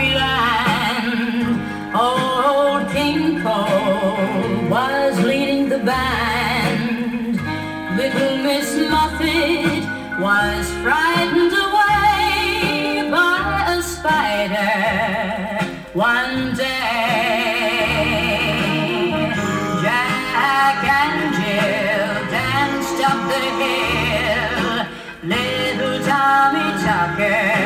fairyland. Old King Cole was leading the band. Little Miss Muffet was frightened away by a spider one day. Jack and Jill danced up the hill. Little Tommy Tucker